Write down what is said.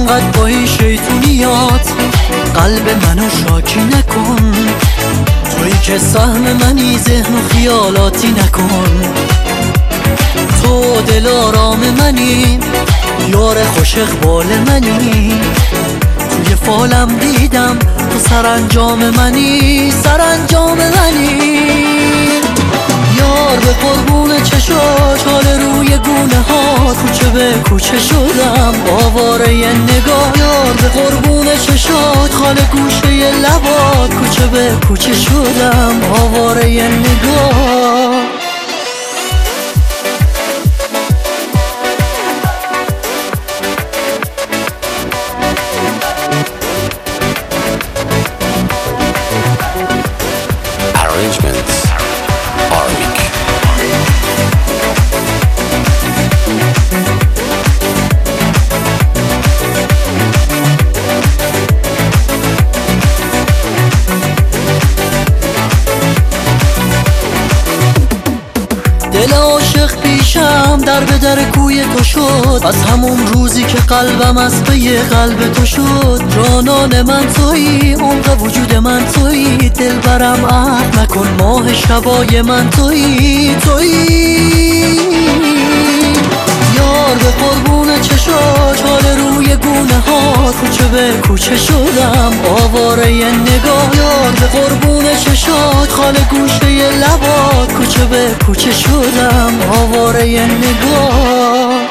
انقدر با این شیطونیات قلب منو شاکی نکن. تویی که سهم منی ذهن و خیالاتی نکن. تو دل آرام منی یار خوش اقبال منی. توی فالم دیدم تو سرانجام منی سرانجام منی. یار به قربون چشاش حال روی گونه هات کوچه به کوچه شدم آواره ی نگاه. یار به قربون چشات خال گوشه لبات کوچه به کوچه شدم آواره ی نگاه. دل عاشق پیشم در به در کوی تو شد. از همون روزی که قلبم از پی قلب تو شد. جانان من تویی عمق وجود من تویی. دل برم عهد نکن ماه شبای من تویی تویی. یار به قربون چشاش حال روی گونه ها کوچه به کوچه شدم آواره ی نگاه. یار به قربون چشات خال گوشه لبات کوچه به کوچه شدم آواره ی نگاه.